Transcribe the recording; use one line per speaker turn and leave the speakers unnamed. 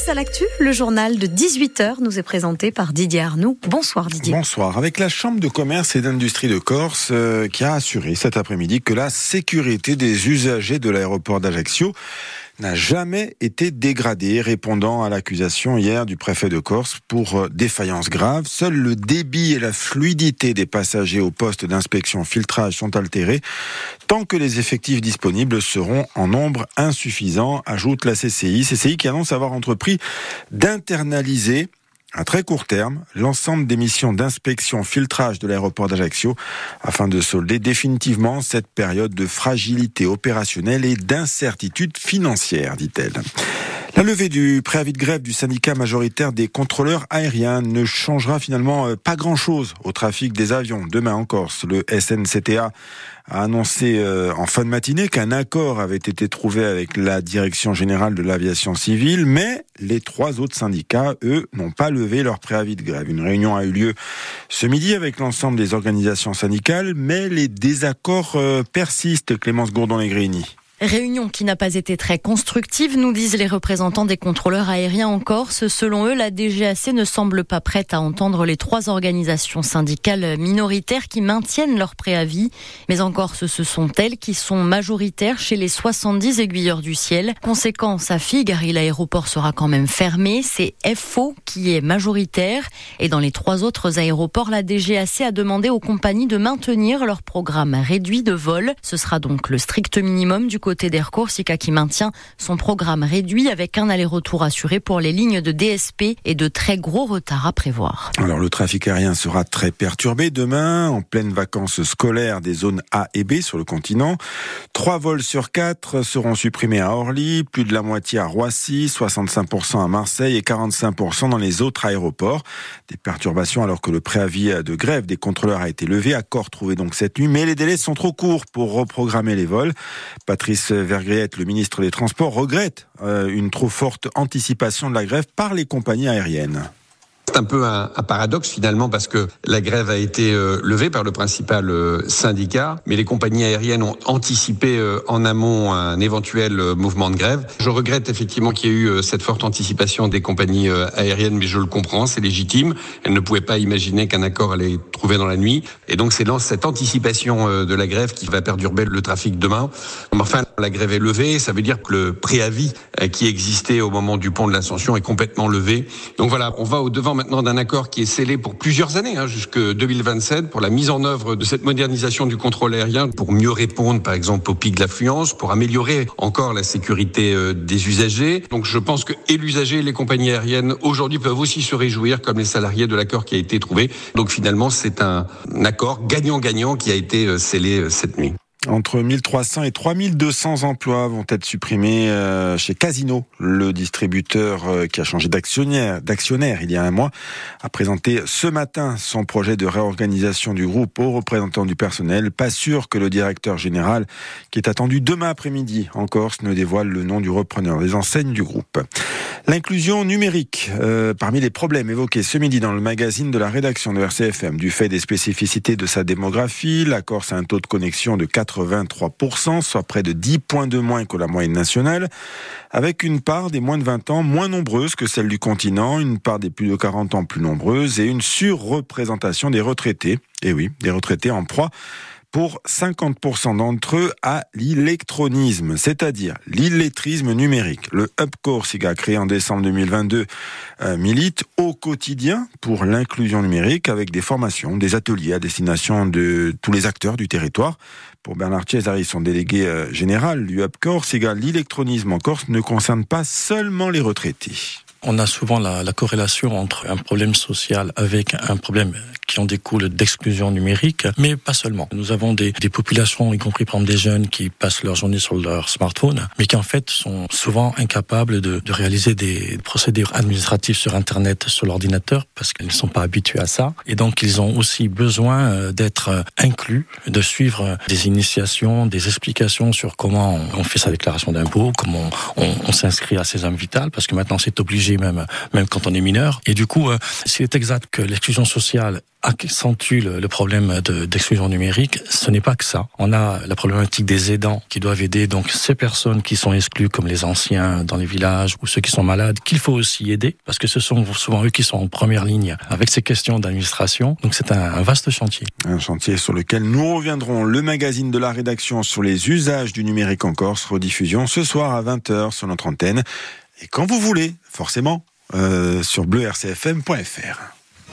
passe à l'actu. Le journal de 18h nous est présenté par Didier Arnoux. Bonsoir Didier.
Bonsoir. Avec la Chambre de commerce et d'industrie de Corse qui a assuré cet après-midi que la sécurité des usagers de l'aéroport d'Ajaccio n'a jamais été dégradée, répondant à l'accusation hier du préfet de Corse pour défaillance grave. Seul le débit et la fluidité des passagers au poste d'inspection filtrage sont altérés tant que les effectifs disponibles seront en nombre insuffisant, ajoute la CCI qui annonce avoir entrepris d'internaliser à très court terme l'ensemble des missions d'inspection filtrage de l'aéroport d'Ajaccio afin de solder définitivement cette période de fragilité opérationnelle et d'incertitude financière, dit-elle. La levée du préavis de grève du syndicat majoritaire des contrôleurs aériens ne changera finalement pas grand-chose au trafic des avions. Demain en Corse, le SNCTA a annoncé en fin de matinée qu'un accord avait été trouvé avec la Direction générale de l'aviation civile, mais les 3 autres syndicats, eux, n'ont pas levé leur préavis de grève. Une réunion a eu lieu ce midi avec l'ensemble des organisations syndicales, mais les désaccords persistent, Clémence Gourdon-Legrini.
Réunion qui n'a pas été très constructive, nous disent les représentants des contrôleurs aériens en Corse. Selon eux, la DGAC ne semble pas prête à entendre les 3 organisations syndicales minoritaires qui maintiennent leur préavis. Mais en Corse, ce sont elles qui sont majoritaires chez les 70 aiguilleurs du ciel. Conséquence à Figari, l'aéroport sera quand même fermé. C'est FO qui est majoritaire. Et dans les 3 autres aéroports, la DGAC a demandé aux compagnies de maintenir leur programme réduit de vol. Ce sera donc le strict minimum du côté d'Air Corsica qui maintient son programme réduit avec un aller-retour assuré pour les lignes de DSP et de très gros retards à prévoir.
Alors le trafic aérien sera très perturbé demain, en pleine vacances scolaires des zones A et B sur le continent. 3 vols sur 4 seront supprimés à Orly, plus de la moitié à Roissy, 65% à Marseille et 45% dans les autres aéroports. Des perturbations alors que le préavis de grève des contrôleurs a été levé. Accord trouvé donc cette nuit, mais les délais sont trop courts pour reprogrammer les vols. Patrice Vergriette, le ministre des Transports, regrette une trop forte anticipation de la grève par les compagnies aériennes.
C'est un peu un paradoxe finalement parce que la grève a été levée par le principal syndicat, mais les compagnies aériennes ont anticipé en amont un éventuel mouvement de grève. Je regrette effectivement qu'il y ait eu cette forte anticipation des compagnies aériennes, mais je le comprends, c'est légitime. Elles ne pouvaient pas imaginer qu'un accord allait être trouvé dans la nuit. Et donc c'est dans cette anticipation de la grève qui va perturber le trafic demain. Enfin, la grève est levée, ça veut dire que le préavis qui existait au moment du pont de l'Ascension est complètement levé. Donc voilà, on va au-devant maintenant d'un accord qui est scellé pour plusieurs années, jusque 2027, pour la mise en œuvre de cette modernisation du contrôle aérien, pour mieux répondre par exemple aux pics d'affluence, pour améliorer encore la sécurité des usagers. Donc je pense que et l'usager et les compagnies aériennes aujourd'hui peuvent aussi se réjouir comme les salariés de l'accord qui a été trouvé. Donc finalement c'est un accord gagnant-gagnant qui a été scellé cette nuit.
Entre 1300 et 3200 emplois vont être supprimés chez Casino. Le distributeur qui a changé d'actionnaire il y a un mois a présenté ce matin son projet de réorganisation du groupe aux représentants du personnel. Pas sûr que le directeur général, qui est attendu demain après-midi en Corse, ne dévoile le nom du repreneur des enseignes du groupe. L'inclusion numérique, parmi les problèmes évoqués ce midi dans le magazine de la rédaction de RCFM, du fait des spécificités de sa démographie, la Corse a un taux de connexion de 83%, soit près de 10 points de moins que la moyenne nationale, avec une part des moins de 20 ans moins nombreuse que celle du continent, une part des plus de 40 ans plus nombreuse et une surreprésentation des retraités. Et oui, des retraités en proie pour 50% d'entre eux à l'illectronisme, c'est-à-dire l'illettrisme numérique. Le Hub Corsica, créé en décembre 2022, milite au quotidien pour l'inclusion numérique avec des formations, des ateliers à destination de tous les acteurs du territoire. Pour Bernard Cesari, son délégué général du Hub Corsica, l'illectronisme en Corse ne concerne pas seulement les retraités.
On a souvent la corrélation entre un problème social avec un problème qui en découle d'exclusion numérique, mais pas seulement. Nous avons des populations, y compris par exemple des jeunes qui passent leur journée sur leur smartphone, mais qui en fait sont souvent incapables de réaliser des procédures administratives sur Internet, sur l'ordinateur, parce qu'ils ne sont pas habitués à ça. Et donc ils ont aussi besoin d'être inclus, de suivre des initiations, des explications sur comment on fait sa déclaration d'impôt, comment on s'inscrit à Sésame Vital, parce que maintenant c'est obligé même quand on est mineur. Et du coup, s'il est exact que l'exclusion sociale accentue le problème d'exclusion numérique, ce n'est pas que ça. On a la problématique des aidants qui doivent aider donc ces personnes qui sont exclues, comme les anciens dans les villages ou ceux qui sont malades, qu'il faut aussi aider, parce que ce sont souvent eux qui sont en première ligne avec ces questions d'administration. Donc c'est un vaste chantier. Un
chantier sur lequel nous reviendrons. Le magazine de la rédaction sur les usages du numérique en Corse, rediffusion ce soir à 20h sur notre antenne. Et quand vous voulez, forcément, sur bleurcfm.fr.